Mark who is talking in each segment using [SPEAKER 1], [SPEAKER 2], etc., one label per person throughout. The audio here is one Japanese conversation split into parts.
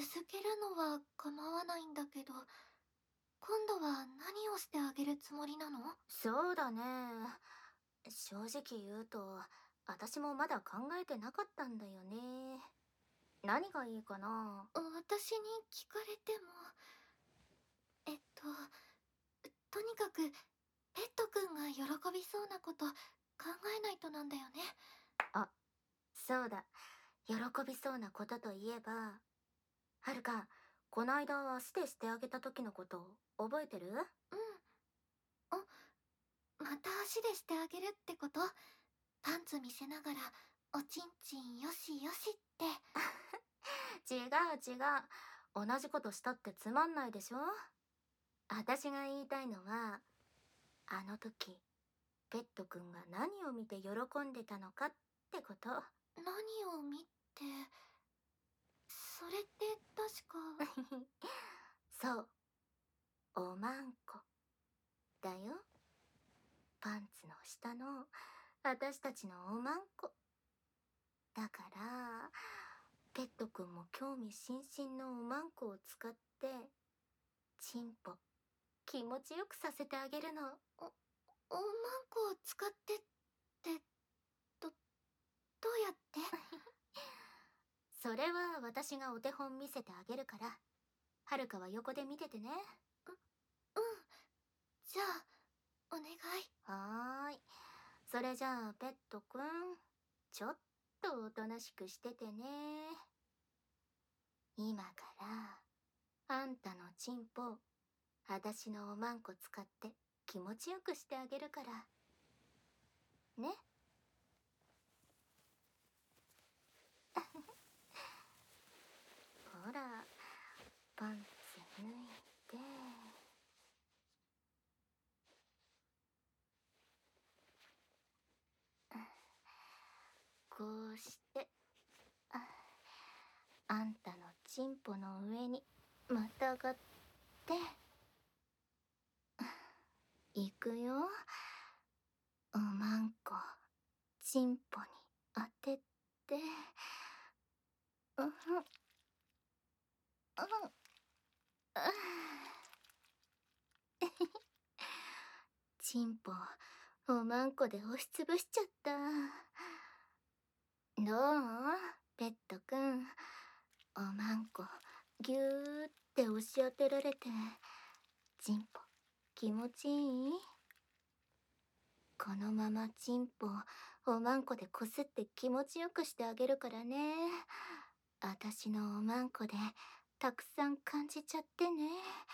[SPEAKER 1] 続けるのは構わないんだけど、今度は何をしてあげるつもりなの？
[SPEAKER 2] そうだね。正直言うと、私もまだ考えてなかったんだよね。何がいいかな？
[SPEAKER 1] 私に聞かれても、えっと、とにかく、ペットくんが喜びそうなこと考えないとなんだよね。
[SPEAKER 2] あ、そうだ。喜びそうなことといえば、はるか、こないだ足でしてあげた時のこと覚えてる？
[SPEAKER 1] うん。あ、また足でしてあげるってこと？パンツ見せながら、おちんちんよしよしって。
[SPEAKER 2] 違う違う。同じことしたってつまんないでしょ？私が言いたいのは、あの時、ペットくんが何を見て喜んでたのかってこと。
[SPEAKER 1] 何を見て、それって確か。
[SPEAKER 2] そう、おまんこだよ。パンツの下の私たちのおまんこ。だから、ペットくんも興味津々のおまんこを使って、チンポ気持ちよくさせてあげるの。
[SPEAKER 1] おまんこを使ってって、ど、どうやって？
[SPEAKER 2] それは私がお手本見せてあげるから、はるかは横で見ててね。
[SPEAKER 1] うん。じゃあ、お願い。
[SPEAKER 2] はーい。それじゃあ、ペットくん、ちょっとおとなしくしててね。今から、あんたのチンポ、私のおまんこ使って気持ちよくしてあげるから。ね。ほら、パンツ脱いで。こうして、あんたのチンポの上にまたがって、いくよ。おまんこ、チンポに当てて、うん、うん、チンポ、おまんこで押しつぶしちゃった。どう？ペットくん。おまんこ、ぎゅーって押し当てられて、チンポ、気持ちいい？このままチンポ、おまんこでこすって気持ちよくしてあげるからね。あたしのおまんこで、たくさん感じちゃってね。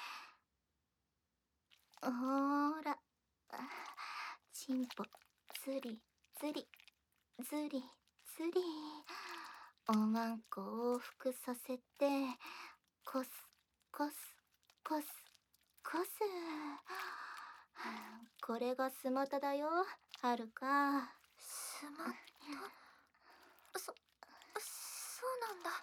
[SPEAKER 2] ほーら。チンポ、つり、つり、ずり、ずり。おまんこ往復させて、こす、こす、こす、こす。これがスマタだよ、はるか。
[SPEAKER 1] スマット。そうなんだ。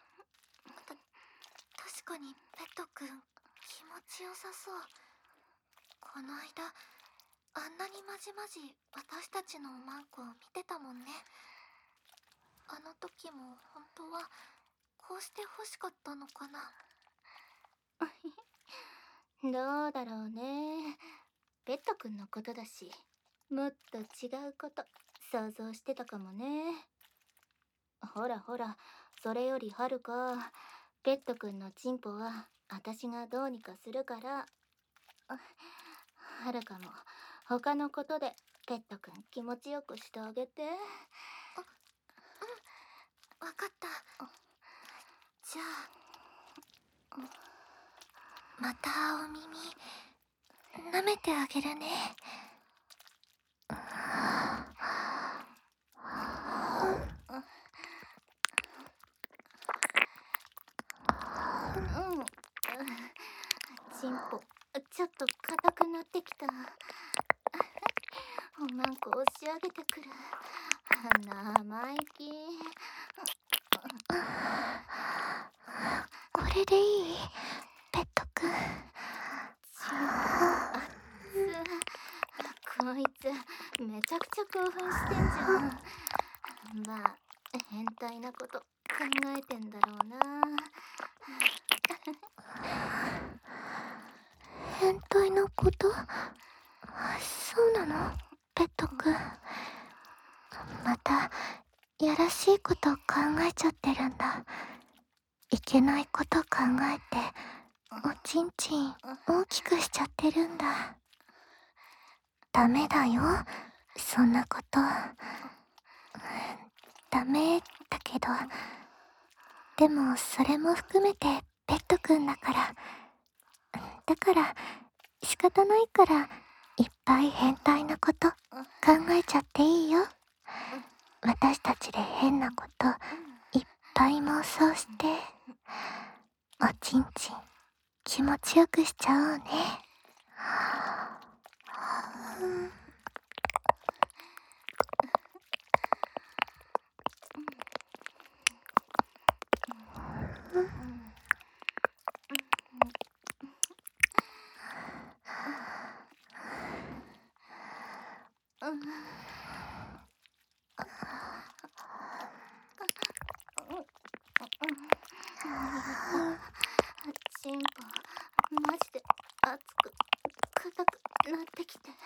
[SPEAKER 1] 確かにペットくん、気持ちよさそう。この間、あんなにまじまじ私たちのおまんこを見てたもんね。あの時も本当はこうして欲しかったのかな。
[SPEAKER 2] どうだろうね。ペットくんのことだし、もっと違うこと想像してたかもね。ほらほら、それよりはるか、ペットくんのチンポは私がどうにかするから、はるかも他のことでペットくん気持ちよくしてあげて。
[SPEAKER 1] わかった。じゃあ、またお耳、舐めてあげるね。
[SPEAKER 2] うん。チンポ、ちょっと硬くなってきた。おまんこ押し上げてくる。生意気。
[SPEAKER 1] これでいい？ペットくん。
[SPEAKER 2] チンポ、あっつ。こいつ、めちゃくちゃ興奮してんじゃん。まあ、変態なこと考えてんだろうな。
[SPEAKER 1] こと？そうなの？ペットくん。また、やらしいこと考えちゃってるんだ。いけないこと考えて、おちんちん大きくしちゃってるんだ。ダメだよ、そんなこと。ダメだけど、でもそれも含めてペットくんだから。だから仕方ないから、いっぱい変態なこと考えちゃっていいよ。私たちで変なこといっぱい妄想して、おちんちん気持ちよくしちゃおうね。
[SPEAKER 2] チンポマジで熱く硬くなってきて、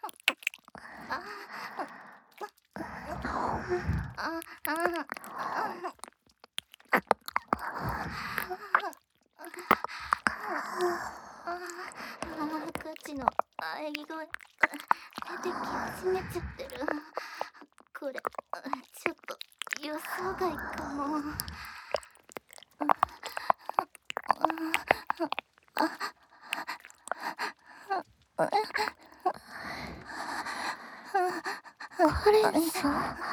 [SPEAKER 2] 赤ちの喘ぎ声出てき始めちゃってる。これちょっと予想外かも。
[SPEAKER 1] カレンさん、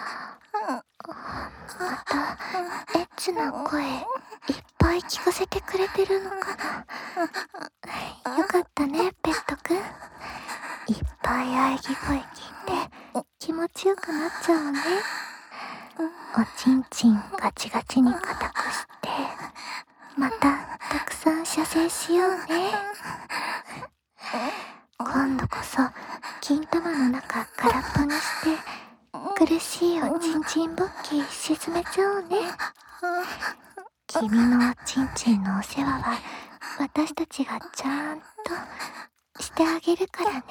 [SPEAKER 1] またエッチな声いっぱい聞かせてくれてるのかな。よかったね、ペットくん。いっぱい喘ぎ声聞いて気持ちよくなっちゃうね。おちんちんガチガチに硬くして、またたくさん射精しようね。今度こそ金玉の中空っぽにして、苦しいおちんちん勃起沈めちゃおうね。君のおちんちんのお世話は私たちがちゃんとしてあげるからね。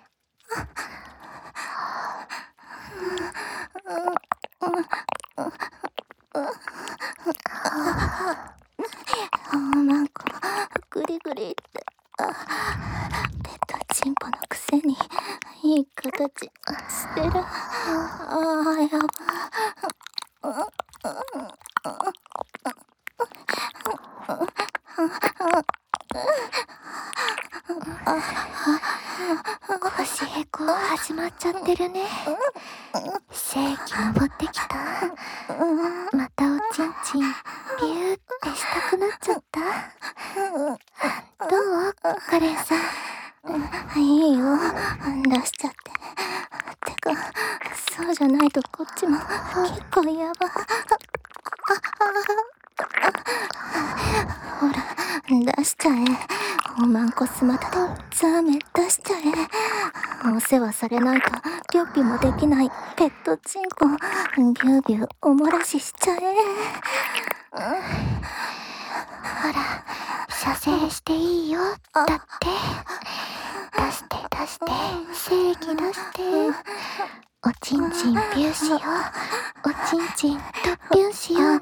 [SPEAKER 2] なんかグリグリってペットチンポのくせにいい形してる。やば。
[SPEAKER 1] 腰へこ始まっちゃってるね。正気登ってきた。またおちんちんビューってしたくなっちゃった。どうカレンさん。
[SPEAKER 2] いいよ、出しちゃって。てか、そうじゃないとこっちも結構やば。ほら、出しちゃえ。おまんこスマタでザーメン出しちゃえ。お世話されないとぴょっぴもできないペットチンコ、ビュービューおもらししちゃえ。
[SPEAKER 1] ほら、射精していいよ。だって。出して出して、正義出して。おちんちんビューしよう。おちんちんとビューしようね。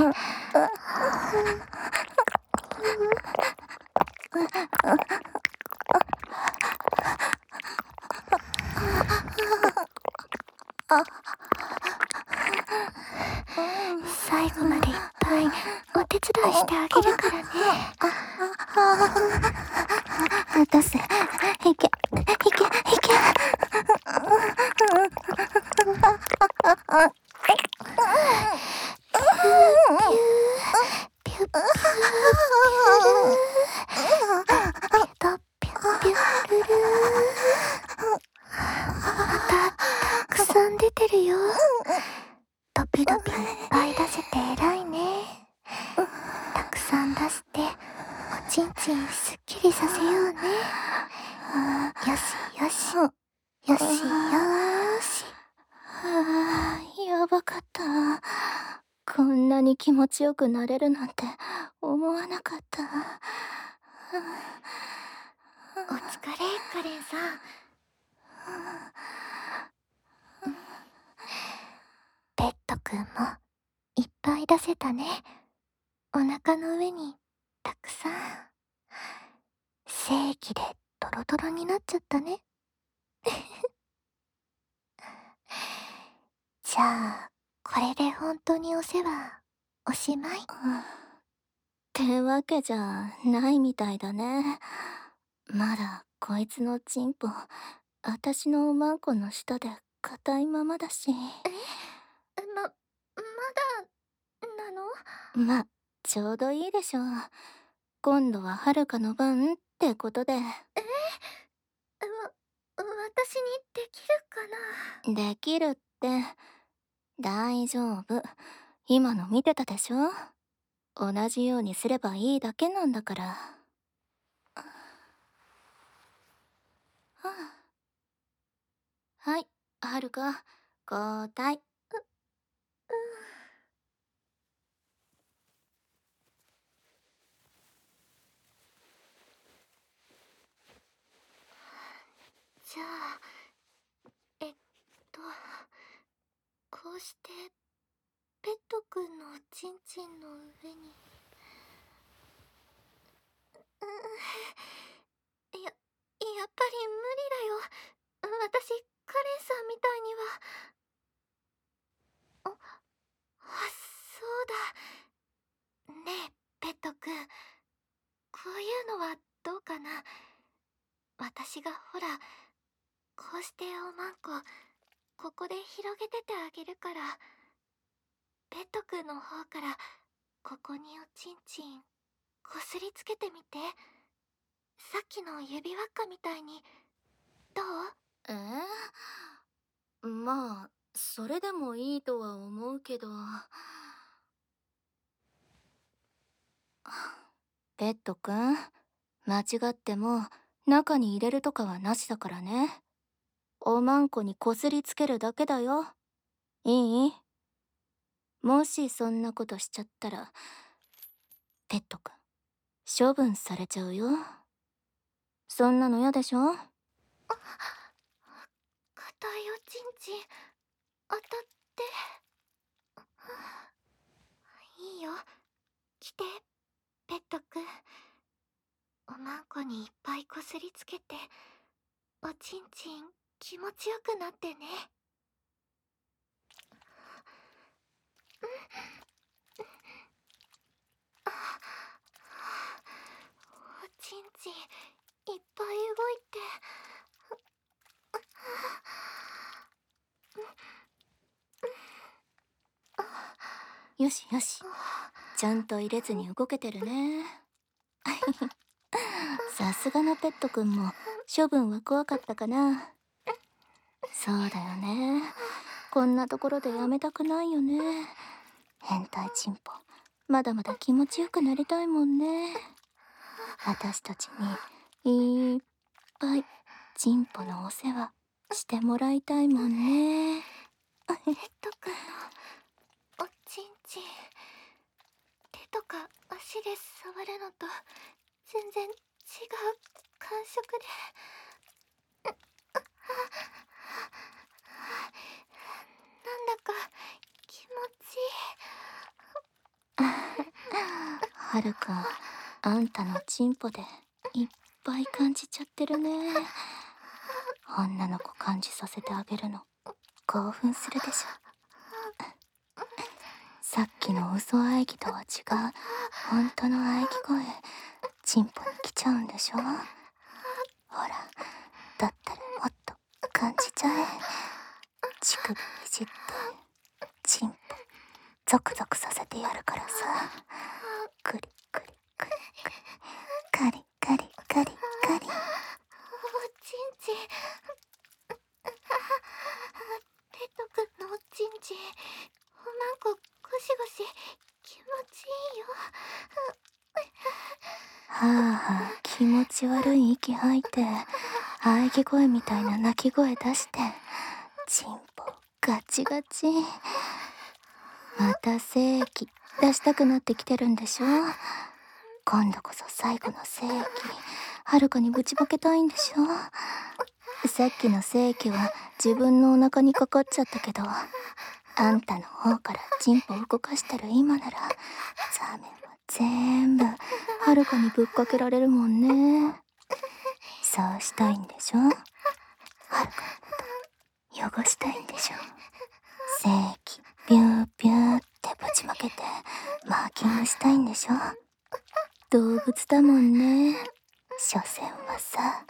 [SPEAKER 1] 最後までいっぱいお手伝いしてあげるからね。
[SPEAKER 2] 出せ、いけ、いけ、いけ。
[SPEAKER 1] ピュッピュッピュッピュッピュッピュッルルまたたくさん出てるよ。ドピドピいっぱい出せて偉いね。たくさん出しておちんちんすっきりさせようね。よしよしよしよし。
[SPEAKER 2] やばかった。こんなに気持ちよくなれるなんて思わなかった。
[SPEAKER 1] お疲れ、カレンさん。ペットくんもいっぱい出せたね。お腹の上にたくさん。精液でドロドロになっちゃったね。じゃあ、これで本当にお世話おしまい。
[SPEAKER 2] ってわけじゃないみたいだね。まだこいつのチンポ、私のおまんこの下で硬いままだし。
[SPEAKER 1] まだ、なの？
[SPEAKER 2] ま、ちょうどいいでしょう。今度ははるかの番ってことで。
[SPEAKER 1] 私にできるかな？
[SPEAKER 2] できるって。大丈夫。今の見てたでしょ？同じようにすればいいだけなんだから。はい、はるか、交代。
[SPEAKER 1] じゃあ、えっと、こうして、ペットくんのおちんちんの上に。やっぱり無理だよ。私、カレンさんみたいには。そうだ。ねえ、ペットくん。こういうのはどうかな？私がほら、こうしておまんこ、ここで広げててあげるから、ペットくんの方から、ここにおちんちん、こすりつけてみて。さっきの指輪っかみたいに。どう？
[SPEAKER 2] まあ、それでもいいとは思うけど。ペットくん、間違っても中に入れるとかはなしだからね。おまんこにこすりつけるだけだよ。いい？もしそんなことしちゃったら、ペットくん、処分されちゃうよ。そんなの嫌でしょ？
[SPEAKER 1] 硬いおちんちん、当たって。いいよ。来て、ペットくん。おまんこにいっぱいこすりつけて、おちんちん気持ちよくなってね。おちんちんいっぱい動いて。
[SPEAKER 2] よしよし。ちゃんと入れずに動けてるね。さすがのペットくんも処分は怖かったかな。そうだよね。こんなところでやめたくないよね。変態チンポ、まだまだ気持ちよくなりたいもんね。私たちにいっぱいチンポのお世話してもらいたいもんね。
[SPEAKER 1] ペットくんのおちんちん、手とか足で触るのと全然違う感触で。なんだか気持ち
[SPEAKER 2] はるくん、あんたのチンポでいっぱい感じちゃってるね。女の子感じさせてあげるの興奮するでしょ。さっきの嘘喘ぎとは違う本当の喘ぎ声、チンポに来ちゃうんでしょ。ほら、だったらもっと感じちゃえ。乳首いじってチンポゾクゾクさせてやるからさ。クリクリクリクリ、カリカリカリカリ。
[SPEAKER 1] おちんちん。ペットくんのおちんちん、おまんこゴシゴシ気持ちいいよ。
[SPEAKER 2] はあはあ、気持ち悪い息吐いて喘ぎ声みたいな鳴き声出して、チンポガチガチ。また精液出したくなってきてるんでしょ。今度こそ最後の精液はるかにぶちまけたいんでしょ。さっきの正規は自分のお腹にかかっちゃったけど、あんたの方からチンポを動かしてる今なら、ザメは全部はるかにぶっかけられるもんね。そうしたいんでしょ。はるかのこと汚したいんでしょ。正規ビュービューってぶちまけてマーキングしたいんでしょ。動物だもんね、所詮はさ。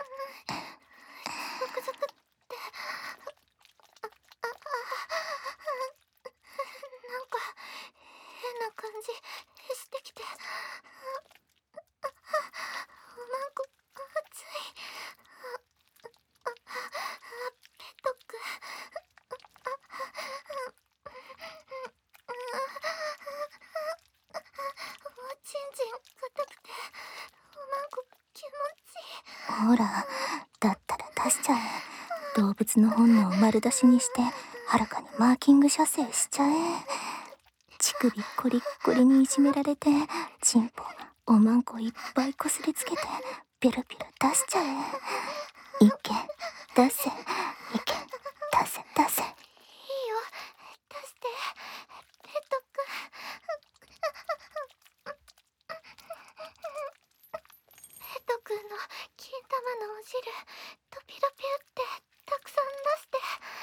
[SPEAKER 1] なんか変な感じしてきて、おまんこ熱い。ペットくん、おちんちん硬くて、おまんこ気持ちいい。
[SPEAKER 2] ほら、だったら出しちゃえ。動物の本能を丸出しにしてはるかにマーキング射精しちゃえ。乳首コリッコリにいじめられて、チンポおまんこいっぱいこすりつけてピュルピュル出しちゃえ。いけ、出せ、いけ、出せ出せ。
[SPEAKER 1] いいよ、出して、ペットくん。ペットくんの金玉のお汁、トピロピュってたくさん出して、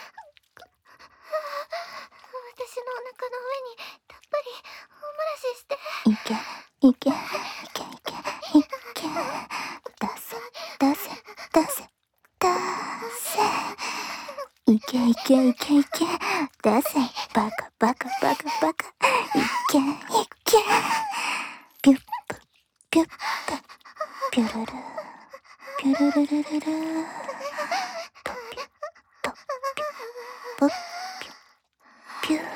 [SPEAKER 1] 私のお腹の上にたっぷりおもらしして。
[SPEAKER 2] いけ、いけ、いけ、いけ、いけ。出せ、出せ、出せ、出せ。いけいけいけいけ、出せ。バカバカバカバカ。いけいけ。ピュップ、ピュップ、ピュルル、ピュルルルルル。トピュ、トピュ、ポッピュ、ピュー。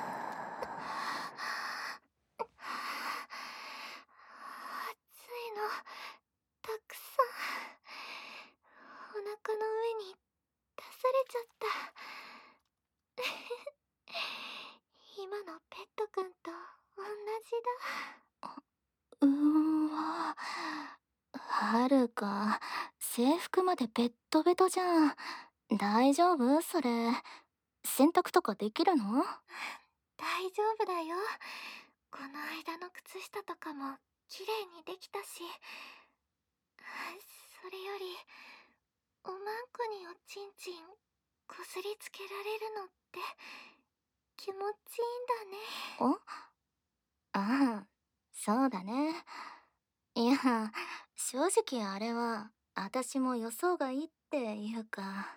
[SPEAKER 1] 熱いのたくさんお腹の上に出されちゃった。今のペットくんと同じだ。
[SPEAKER 2] うーわ、はるか、制服までベットベトじゃん。大丈夫それ。洗濯とかできるの？
[SPEAKER 1] 大丈夫だよ。この間の靴下とかも綺麗にできたし。それより、おまんこにおちんちんこすりつけられるのって気持ちいいんだね。
[SPEAKER 2] ああ、そうだね。いや、正直あれは、私も予想外っていうか、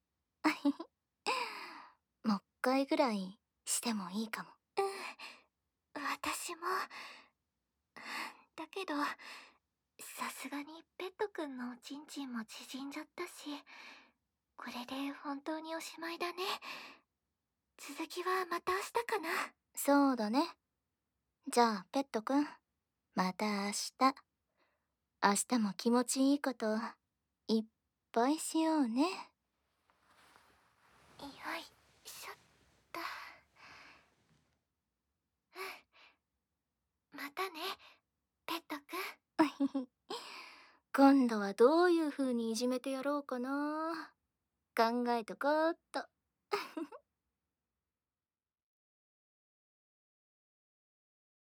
[SPEAKER 2] もう一回ぐらいしてもいいかも。
[SPEAKER 1] 私も。だけど、さすがにペットくんのおちんちんも縮んじゃったし、これで本当におしまいだね。続きはまた明日かな。
[SPEAKER 2] そうだね。じゃあ、ペットくん、また明日。明日も気持ちいいこといっぱいしようね。
[SPEAKER 1] よいしょっと。またね、ペットくん。
[SPEAKER 2] 今度はどういう風にいじめてやろうかな。考えとこうっと。